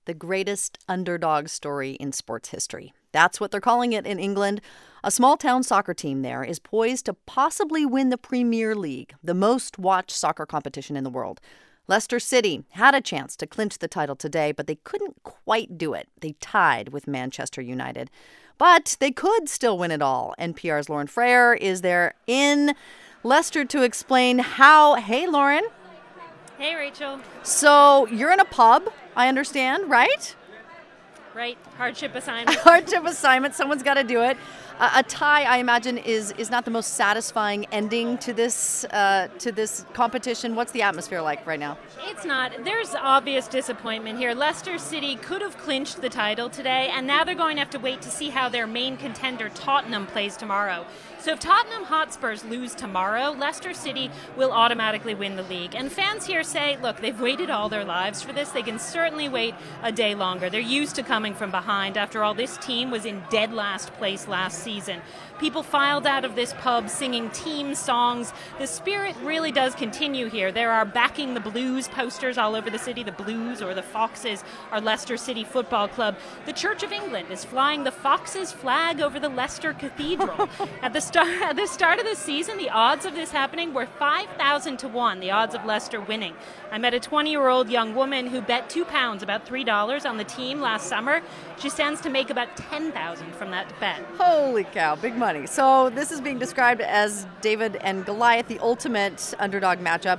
the greatest underdog story in sports history. That's what they're calling it in England. A small-town soccer team there is poised to possibly win the Premier League, the most-watched soccer competition in the world. Leicester City had a chance to clinch the title today, but they couldn't quite do it. They tied with Manchester United. But they could still win it all. NPR's Lauren Frayer is there in Leicester to explain how. Hey, Lauren. Hey, Rachel. So you're in a pub, I understand, right? Right. Hardship assignment. Hardship assignment. Someone's got to do it. A tie, I imagine, is not the most satisfying ending to this competition. What's the atmosphere like right now? It's not. There's obvious disappointment here. Leicester City could have clinched the title today, and now they're going to have to wait to see how their main contender Tottenham plays tomorrow. So if Tottenham Hotspurs lose tomorrow, Leicester City will automatically win the league. And fans here say, look, they've waited all their lives for this. They can certainly wait a day longer. They're used to coming from behind. After all, this team was in dead last place last season. People filed out of this pub singing team songs. The spirit really does continue here. There are backing the Blues posters all over the city. The Blues, or the Foxes, are Leicester City Football Club. The Church of England is flying the Foxes flag over the Leicester Cathedral. At the start of the season, the odds of this happening were 5,000 to 1, the odds of Leicester winning. I met a 20-year-old young woman who bet £2, about $3, on the team last summer. She stands to make about $10,000 from that bet. Holy cow, big money. So this is being described as David and Goliath, the ultimate underdog matchup,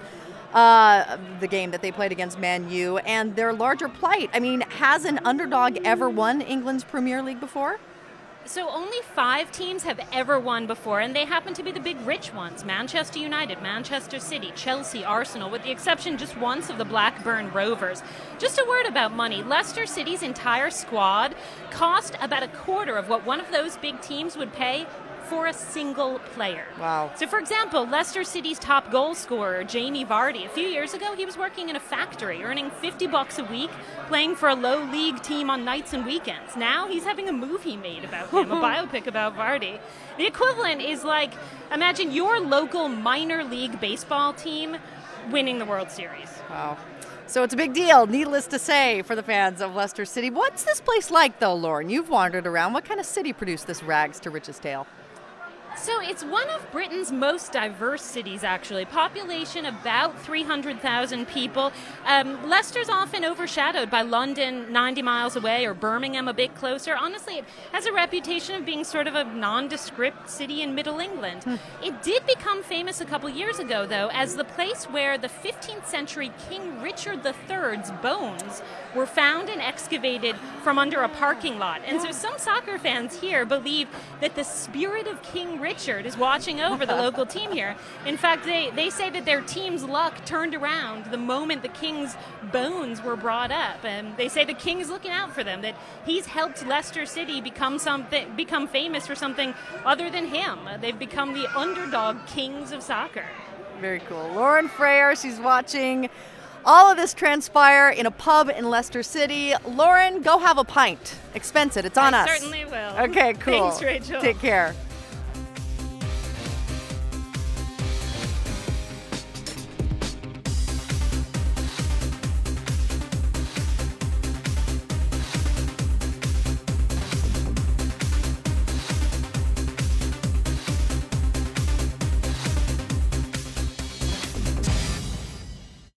the game that they played against Man U, and their larger plight. I mean, has an underdog ever won England's Premier League before? So only 5 teams have ever won before, and they happen to be the big rich ones. Manchester United, Manchester City, Chelsea, Arsenal, with the exception just once of the Blackburn Rovers. Just a word about money. Leicester City's entire squad cost about a quarter of what one of those big teams would pay for a single player. Wow. So, for example, Leicester City's top goal scorer, Jamie Vardy, a few years ago, he was working in a factory, earning $50 a week, playing for a low league team on nights and weekends. Now he's having a movie made about him, a biopic about Vardy. The equivalent is like, imagine your local minor league baseball team winning the World Series. Wow. So it's a big deal, needless to say, for the fans of Leicester City. What's this place like, though, Lauren? You've wandered around. What kind of city produced this rags to riches tale? So it's one of Britain's most diverse cities, actually. Population about 300,000 people. Leicester's often overshadowed by London 90 miles away or Birmingham a bit closer. Honestly, it has a reputation of being sort of a nondescript city in Middle England. It did become famous a couple years ago, though, as the place where the 15th century King Richard III's bones were found and excavated from under a parking lot. And so some soccer fans here believe that the spirit of King Richard is watching over the local team here. In fact, they say that their team's luck turned around the moment the King's bones were brought up. And they say the King is looking out for them, that he's helped Leicester City become famous for something other than him. They've become the underdog kings of soccer. Very cool. Lauren Frayer, she's watching all of this transpire in a pub in Leicester City. Lauren, go have a pint. Expense it. It's on us. I certainly will. Okay, cool. Thanks, Rachel. Take care.